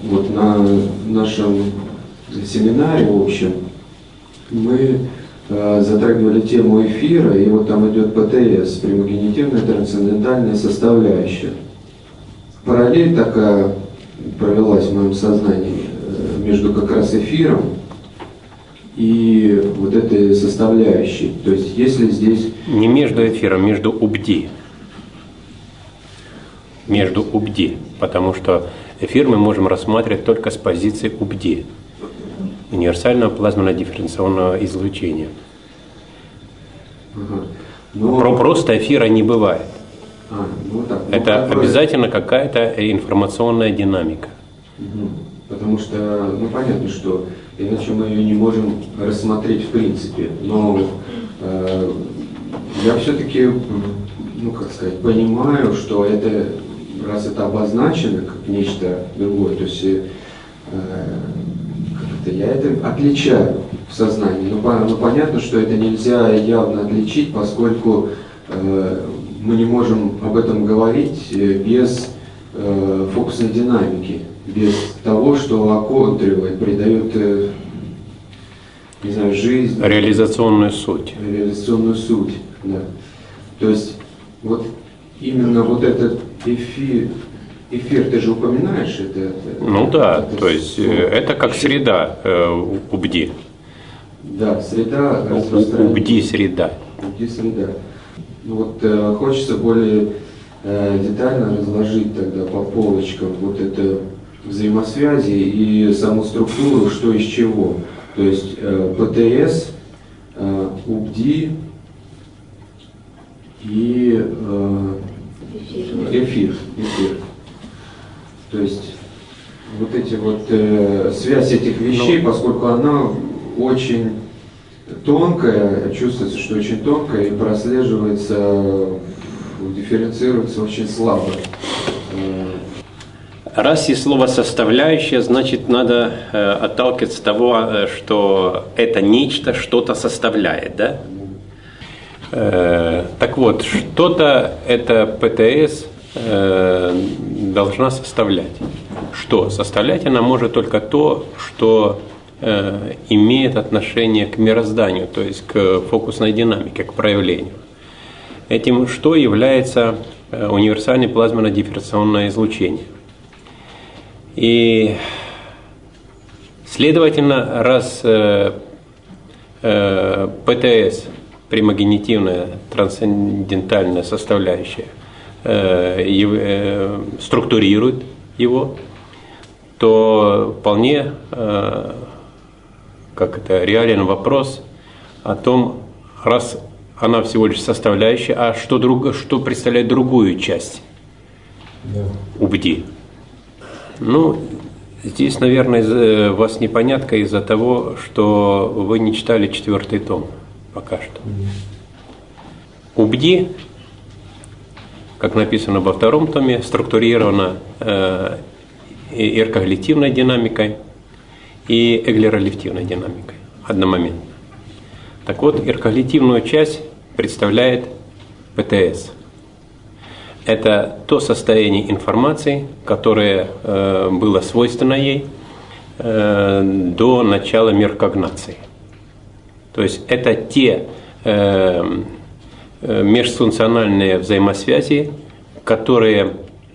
вот на нашем семинаре общем мы затрагивали тему эфира, и вот там идет ПТС, примагнитивная трансцендентальная составляющая. Параллель такая провелась в моем сознании между как раз эфиром и вот этой составляющей. То есть если здесь... Не между эфиром, между УБДИ. Между УБДИ, потому что эфир мы можем рассматривать только с позиции УБДИ, универсального плазменно-дифференционного излучения. Ага. Но... Просто эфира не бывает. Это какой... обязательно какая-то информационная динамика. Потому что, понятно, что иначе мы ее не можем рассмотреть в принципе. Но я все-таки, понимаю, что это, раз это обозначено как нечто другое, то есть я это отличаю в сознании. Но понятно, что это нельзя явно отличить, поскольку мы не можем об этом говорить без фокусной динамики, без того, что оконтривает, придает, жизнь. Реализационную суть. Реализационную суть, да. То есть вот именно вот этот эфир, ты же упоминаешь это? То есть это как среда УБДИ. Да, среда УБДИ среда. УБДИ среда. Хочется более детально разложить тогда по полочкам вот это взаимосвязи и саму структуру, что из чего. То есть ПТС, УБДИ и эфир. То есть вот эти связь этих вещей, поскольку она очень тонкая, чувствуется, что очень тонкая и прослеживается, дифференцируется очень слабо. Раз есть слово «составляющая», значит, надо отталкиваться от того, что это нечто что-то составляет, да? Так вот, что-то это ПТС должна составлять. Что? Составлять она может только то, что имеет отношение к мирозданию, то есть к фокусной динамике, к проявлению. Этим что является универсальное плазменно-дифференционное излучение. И, следовательно, раз ПТС, примагнитивная трансцендентальная составляющая, структурирует его, то вполне реален вопрос о том, раз она всего лишь составляющая, а что представляет другую часть УБДИ. Здесь, наверное, у вас непонятка из-за того, что вы не читали 4-й том пока что. УБДИ, как написано во 2-м томе, структурирована эркоглитивной динамикой и эглеролептивной динамикой одномоментно. Так вот, эркоглитивную часть представляет ПТС. Это то состояние информации, которое было свойственно ей до начала меркогнации. То есть это те межфункциональные взаимосвязи, которые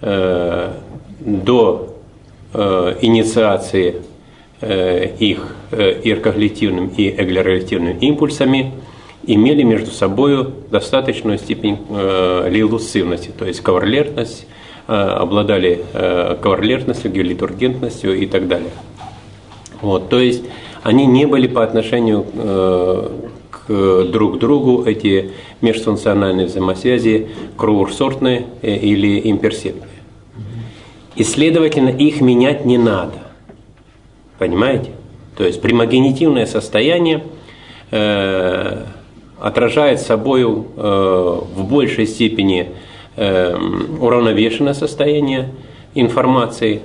до инициации их эркоглитивным и эглеролептивным импульсами имели между собой достаточную степень лилуцивности, то есть коварлентность, обладали коварлентностью, гелитургентностью и так далее. То есть они не были по отношению к друг другу, эти межфункциональные взаимосвязи, кругсортные или имперсептные. И, следовательно, их менять не надо. Понимаете? То есть примагнитивное состояние отражает собою в большей степени уравновешенное состояние информации,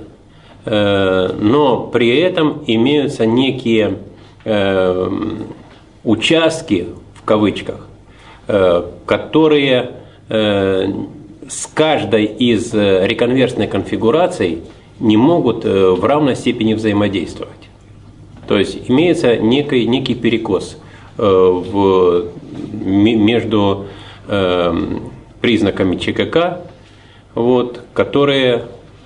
но при этом имеются некие участки, в кавычках, которые с каждой из реконверсной конфигураций не могут в равной степени взаимодействовать. То есть имеется некий перекос между признаками ЧКК, вот, которые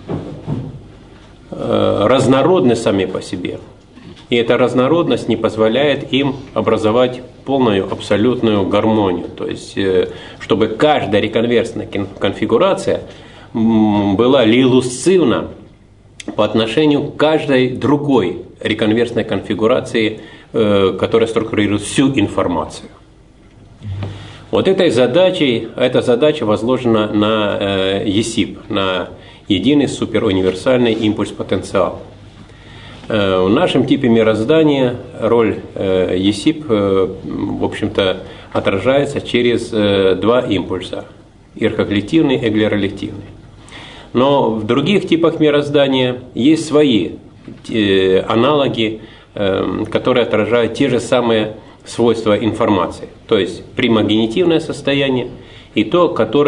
разнородны сами по себе. И эта разнородность не позволяет им образовать полную абсолютную гармонию. То есть, чтобы каждая реконверсная конфигурация была лилусцивна по отношению к каждой другой реконверсной конфигурации, которая структурирует всю информацию. Вот эта задача возложена на ЕСИП, на единый суперуниверсальный импульс-потенциал. В нашем типе мироздания роль ЕСИП, в общем-то, отражается через два импульса – ирхоглективный и эглеролективный. Но в других типах мироздания есть свои аналоги, которые отражают те же самые свойства информации. То есть примагнитивное состояние и то,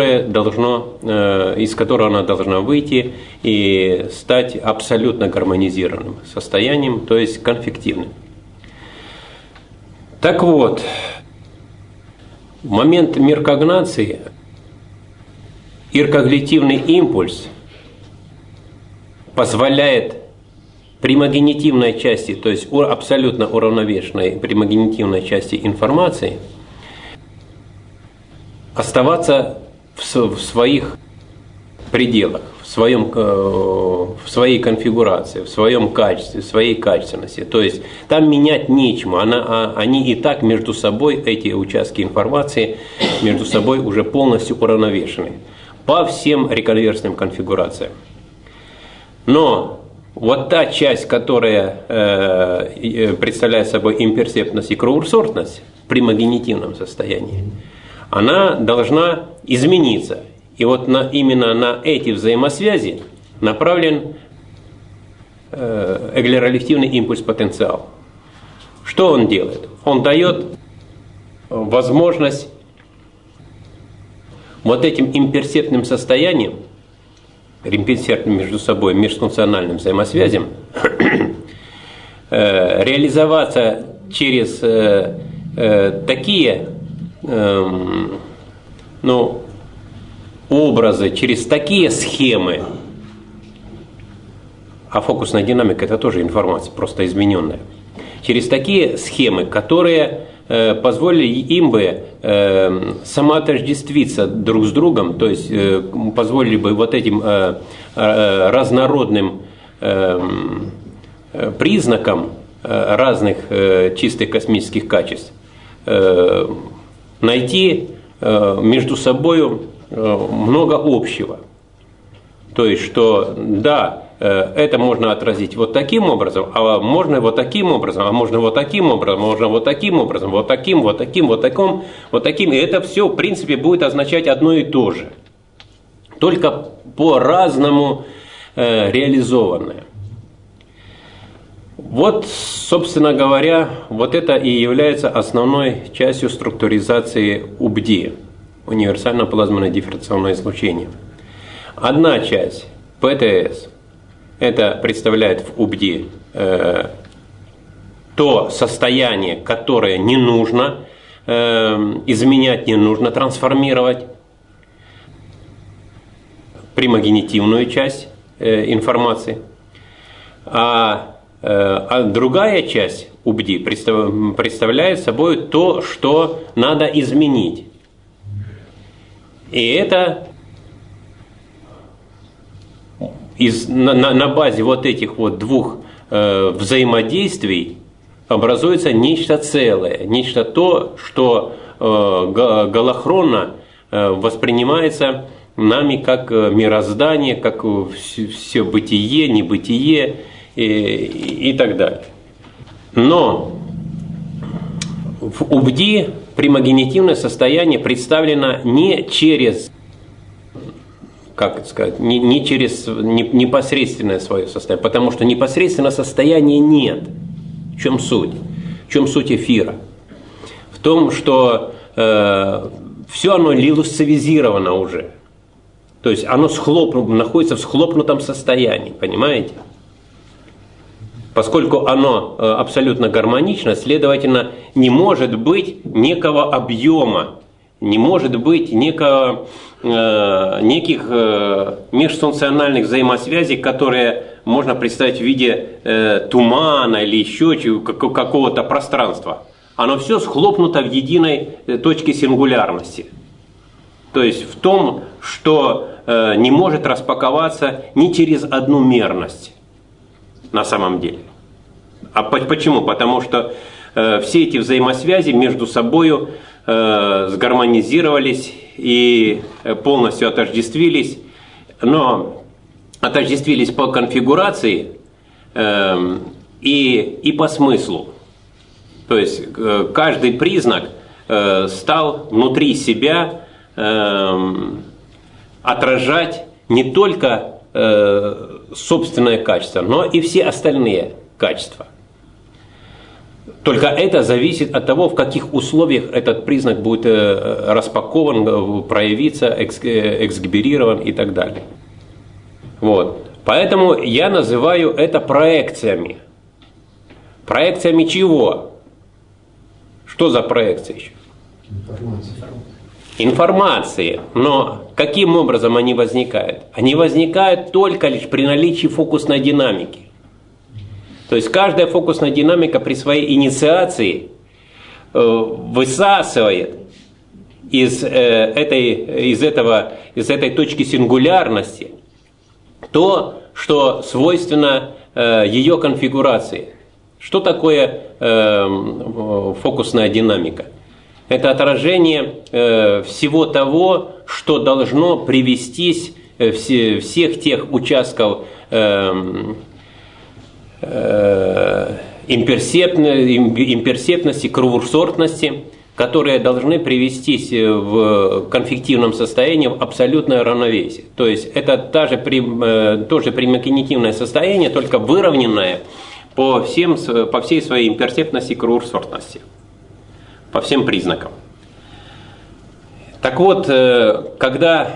из которого она должна выйти и стать абсолютно гармонизированным состоянием, то есть конфективным. Так вот, в момент миркогнации иркоглективный импульс позволяет примагнитивной части, то есть абсолютно уравновешенной примагнитивной части информации, оставаться в своих пределах, в своей конфигурации, в своем качестве, в своей качественности. То есть там менять нечему, они и так между собой, эти участки информации, между собой уже полностью уравновешены по всем реконверсным конфигурациям. Но вот та часть, которая представляет собой имперсептность и кругурсортность при магнитивном состоянии, она должна измениться. И вот именно на эти взаимосвязи направлен эглеролективный импульс-потенциал. Что он делает? Он дает возможность вот этим имперсептным состояниям, имперсептным между собой межфункциональным взаимосвязям, реализоваться через такие образы, через такие схемы, а фокусная динамика – это тоже информация, просто измененная, через такие схемы, которые позволили им бы самоотождествиться друг с другом, то есть позволили бы вот этим разнородным признакам разных чистых космических качеств найти между собой много общего. То есть, что да, это можно отразить вот таким образом, а можно вот таким образом, а можно вот таким образом, можно вот таким образом, вот таким, вот таким, вот таким, вот таким. И это все, в принципе, будет означать одно и то же. Только по-разному реализованное. Вот, собственно говоря, вот это и является основной частью структуризации УБДИ, универсально-плазменное дифференционное излучение. Одна часть, ПТС, это представляет в УБДИ то состояние, которое не нужно изменять, не нужно трансформировать, примагнитивную часть информации. А другая часть УБДИ представляет собой то, что надо изменить. И это на базе вот этих вот двух взаимодействий образуется нечто целое, нечто то, что голохронно воспринимается нами как мироздание, как все бытие, небытие и так далее. Но в УБДИ примагнитивное состояние представлено не через, как сказать, не через непосредственное свое состояние, потому что непосредственного состояния нет. В чем суть? В чем суть эфира? В том, что все оно лилусцевизировано уже. То есть оно находится в схлопнутом состоянии, понимаете? Поскольку оно абсолютно гармонично, следовательно, не может быть некого объема, не может быть неких межфункциональных взаимосвязей, которые можно представить в виде тумана или еще какого-то пространства. Оно все схлопнуто в единой точке сингулярности. То есть в том, что не может распаковаться ни через одну мерность на самом деле. А почему? Потому что все эти взаимосвязи между собой сгармонизировались и полностью отождествились, но отождествились по конфигурации и по смыслу. То есть каждый признак стал внутри себя отражать не только собственное качество, но и все остальные качества. Только это зависит от того, в каких условиях этот признак будет распакован, проявиться, эксгиберирован и так далее. Вот. Поэтому я называю это проекциями. Проекциями чего? Что за проекции еще? Информации. Но каким образом они возникают? Они возникают только лишь при наличии фокусной динамики. То есть каждая фокусная динамика при своей инициации высасывает из этой точки сингулярности то, что свойственно ее конфигурации. Что такое фокусная динамика? Это отражение всего того, что должно привестись всех тех участков имперсептности, кругосортности, которые должны привестись в конфективном состоянии в абсолютное равновесие. То есть это тоже примагнитивное состояние, только выровненное по всей своей имперсептности и кругосортности, по всем признакам. Так вот, когда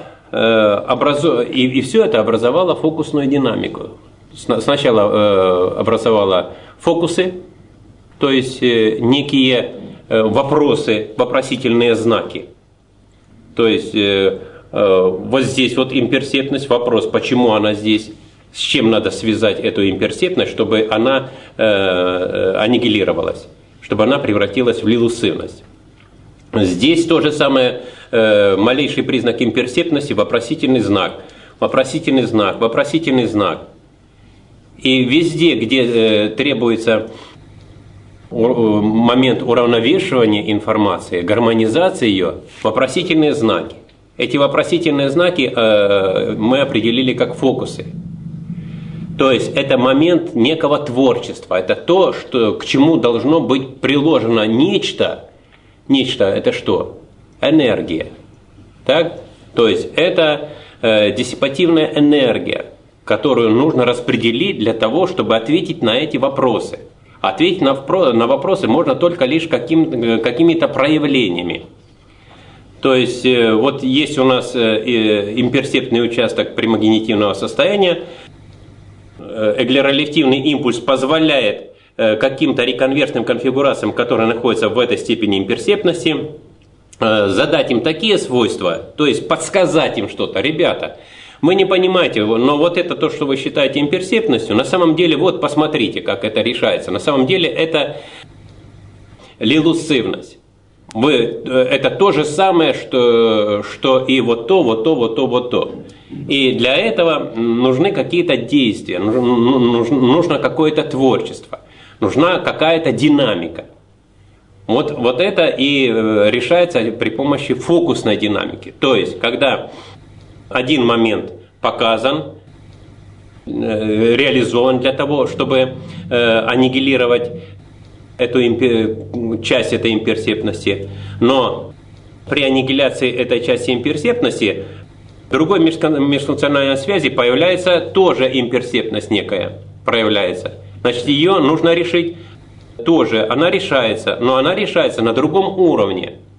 и все это образовало фокусную динамику. Сначала образовала фокусы, то есть некие вопросы, вопросительные знаки. То есть вот здесь вот имперсептность, вопрос, почему она здесь, с чем надо связать эту имперсептность, чтобы она аннигилировалась, чтобы она превратилась в лилусивность. Здесь то же самое, малейший признак имперсептности, вопросительный знак, вопросительный знак, вопросительный знак. И везде, где требуется момент уравновешивания информации, гармонизации ее, вопросительные знаки. Эти вопросительные знаки мы определили как фокусы. То есть это момент некого творчества, это то, к чему должно быть приложено нечто. Нечто это что? Энергия. Так? То есть это диссипативная энергия, которую нужно распределить для того, чтобы ответить на эти вопросы. Ответить на вопросы можно только лишь какими-то проявлениями. То есть вот есть у нас имперсептный участок примагнитивного состояния, эглеролептивный импульс позволяет каким-то реконверсным конфигурациям, которые находятся в этой степени имперсептности, задать им такие свойства, то есть подсказать им что-то. Ребята, вы не понимаете, но вот это то, что вы считаете имперсептностью, на самом деле, вот посмотрите, как это решается. На самом деле это лилусивность. Это то же самое, что и вот то, вот то, вот то, вот то. И для этого нужны какие-то действия, нужно какое-то творчество, нужна какая-то динамика. Вот это и решается при помощи фокусной динамики. То есть, когда один момент показан, реализован для того, чтобы аннигилировать эту часть этой имперсептности, но при аннигиляции этой части имперсептности другой межфункциональной связи появляется тоже имперсептность некая, проявляется. Значит, ее нужно решить тоже. Она решается, но она решается на другом уровне.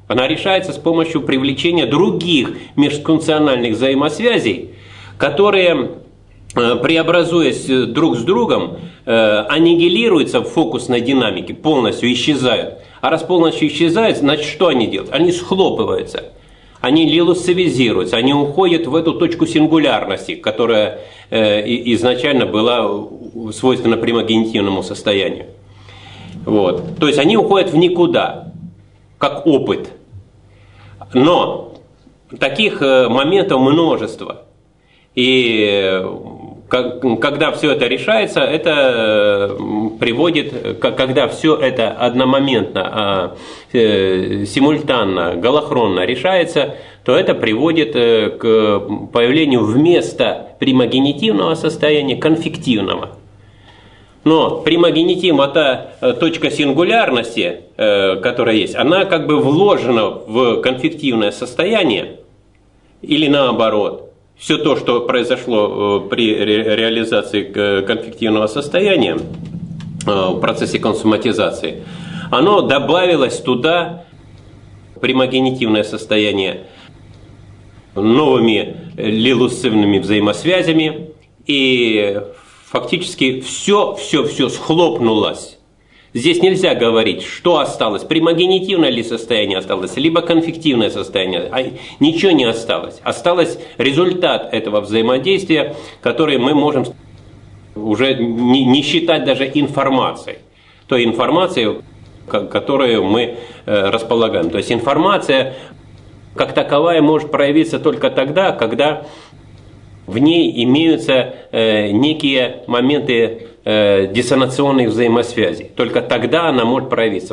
Она решается с помощью привлечения других межфункциональных взаимосвязей, которые, преобразуясь друг с другом, аннигилируются в фокусной динамике, полностью исчезают. А раз полностью исчезают, значит, что они делают? Они схлопываются, они лилуссовизируются, они уходят в эту точку сингулярности, которая изначально была свойственна примагенитивному состоянию. Вот. То есть они уходят в никуда, как опыт. Но таких моментов множество. И когда все это решается, это приводит, когда все это одномоментно, симультанно, голохронно решается, то это приводит к появлению вместо примагенитивного состояния конфективного. Но примагенитив, вот та точка сингулярности, которая есть, она как бы вложена в конфективное состояние, или наоборот. Все то, что произошло при реализации конфективного состояния в процессе консуматизации, оно добавилось туда, примагенитивное состояние, новыми лилуссивными взаимосвязями, и фактически все схлопнулось. Здесь нельзя говорить, что осталось, примагенитивное ли состояние осталось, либо конфективное состояние. Ничего не осталось. Осталось результат этого взаимодействия, который мы можем уже не считать даже информацией. Той информацией, которую мы располагаем. То есть информация как таковая может проявиться только тогда, когда в ней имеются некие моменты диссонационных взаимосвязей. Только тогда она может проявиться.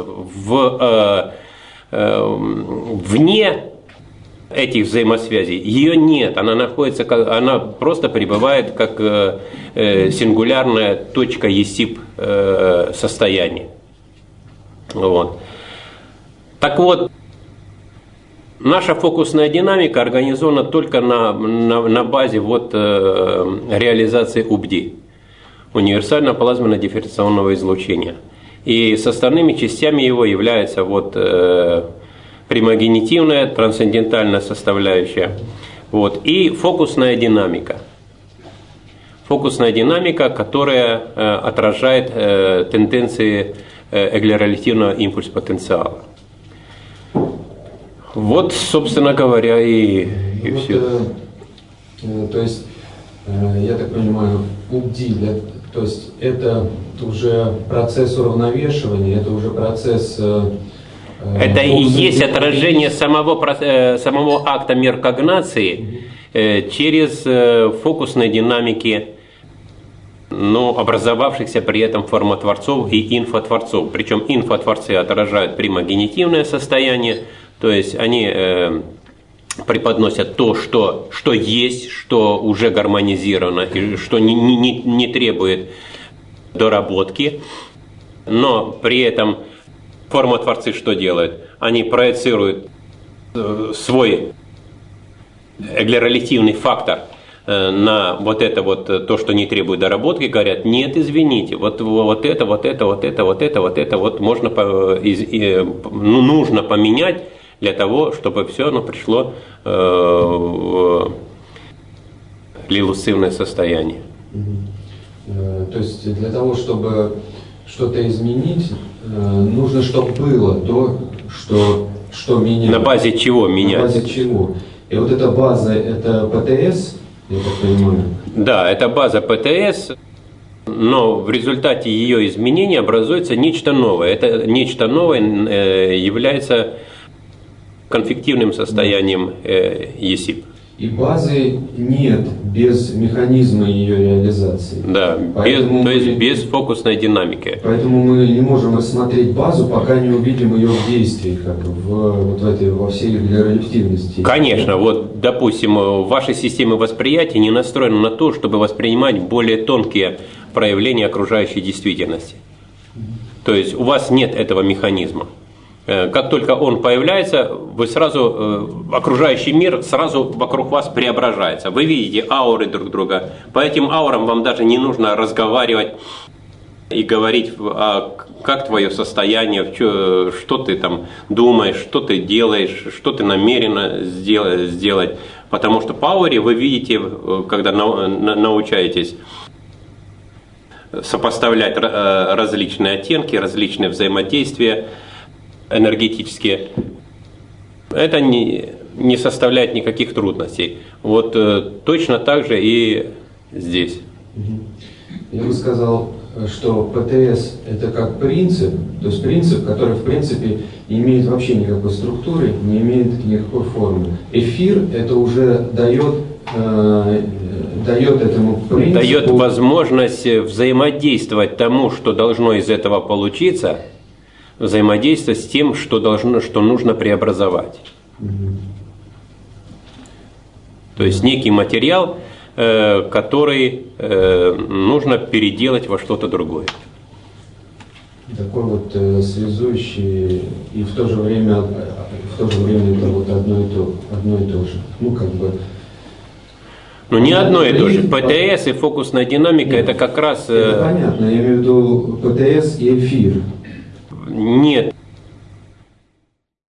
Вне этих взаимосвязей ее нет. Она находится, она просто пребывает как сингулярная точка ЕСИП состояния. Вот. Так вот, наша фокусная динамика организована только на базе реализации УБДИ. Универсального плазменно-дифференционного излучения. И составными частями его является примагенитивная, трансцендентальная составляющая, и фокусная динамика. Фокусная динамика, которая отражает тенденции эглеролитивного импульс-потенциала. Вот, собственно говоря, и все. То есть, я так понимаю, УБДИ, то есть это уже процесс уравновешивания, это уже процесс... Это и есть отражение самого акта меркогнации через фокусные динамики, образовавшихся при этом формотворцов и инфотворцов. Причем инфотворцы отражают примагенитивное состояние, то есть они преподносят то, что есть, что уже гармонизировано и что не требует доработки, но при этом формотворцы что делают? Они проецируют свой эглеролитивный фактор на то, что не требует доработки, говорят: нет, извините, вот это можно, нужно поменять для того, чтобы все пришло в лилуссивное состояние. То есть для того, чтобы что-то изменить, нужно, чтобы было то, что меняется. На базе чего меняется? На базе чего? И вот эта база, это ПТС, я так понимаю? Да, это база ПТС, но в результате ее изменения образуется нечто новое. Это нечто новое является конфективным состоянием ЕСИП. И базы нет без механизма ее реализации. Да, без фокусной динамики. Поэтому мы не можем рассмотреть базу, пока не увидим ее в действии, как во всей эглеролитивности. Конечно, допустим, ваша система восприятия не настроена на то, чтобы воспринимать более тонкие проявления окружающей действительности. То есть у вас нет этого механизма. Как только он появляется, окружающий мир сразу вокруг вас преображается. Вы видите ауры друг друга. По этим аурам вам даже не нужно разговаривать и говорить, как твое состояние, что ты там думаешь, что ты делаешь, что ты намерена сделать. Потому что Power вы видите, когда научаетесь сопоставлять различные оттенки, различные взаимодействия энергетические, это не составляет никаких трудностей. Вот точно так же и здесь. Я бы сказал, что ПТС это как принцип, то есть принцип, который в принципе не имеет вообще никакой структуры, не имеет никакой формы. Эфир это уже дает этому принципу... Дает возможность взаимодействовать тому, что должно из этого получиться, взаимодействовать с тем, что нужно преобразовать. То есть некий материал, который нужно переделать во что-то другое. Такой вот связующий и в то же время это вот одно и то же. Ну как бы. Ну не одно и то же. ПТС и фокусная динамика это как раз. Это понятно. Я имею в виду ПТС и эфир. Нет.